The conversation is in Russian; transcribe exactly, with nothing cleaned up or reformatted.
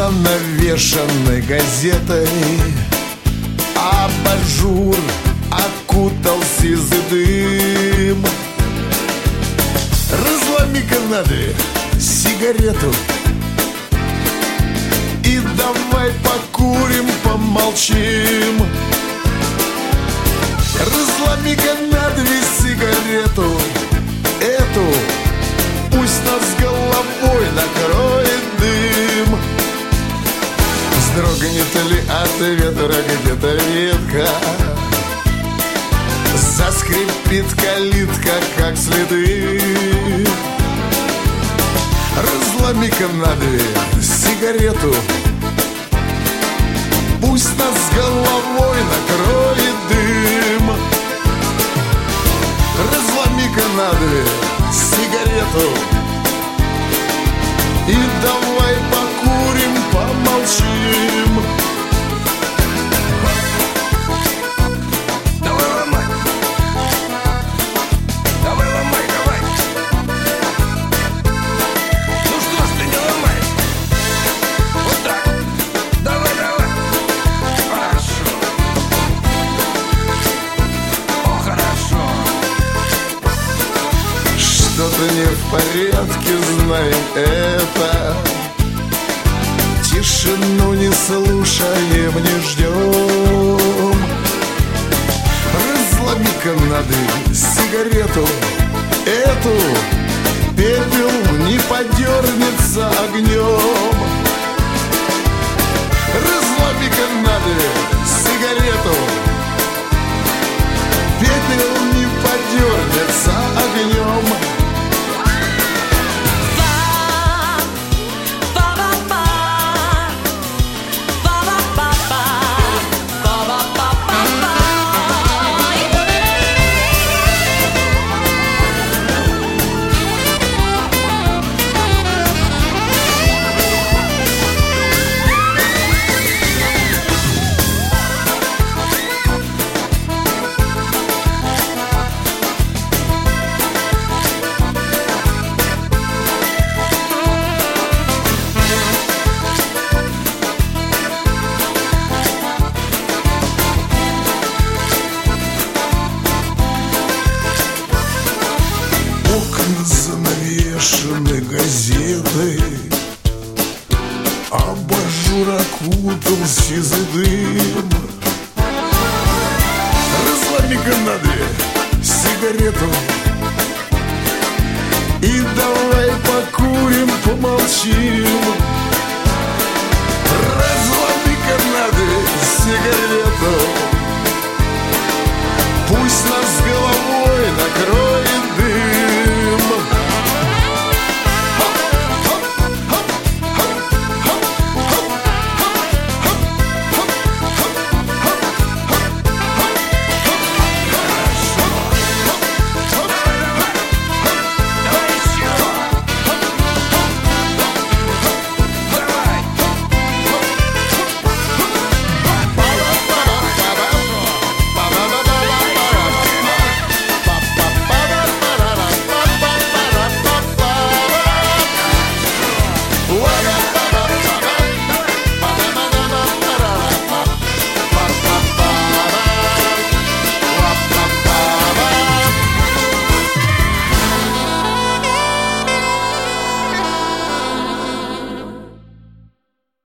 занавешенной газетой абажур окутал сизый дым. Разломи-ка на две сигарету и давай покурим, помолчим. Разломи-ка на две сигарету, эту пусть нас головой накроет дым. Вздрогнет ли от ветра где-то ветка, заскрипит калитка, как следы. Разломи-ка на две сигарету, пусть нас головой накроет дым. Разломи-ка на две сигарету и давай покурим, помолчим. Давай ломай, давай ломай, давай. Ну что ж ты не ломаешь? Вот так, давай, давай. Хорошо. О, хорошо. Что-то не в порядке, знаем это. Тишину не слушаем, не ждем. Разломи-ка на две сигарету, эту пепел не подернется огнем. Разломи-ка на две сигарету, пепел не подернется огнем. Занавешены газетой, абажур окутал сизый дым. Разломи-ка на две сигарету и давай покурим, помолчим. Разломи-ка на две сигарету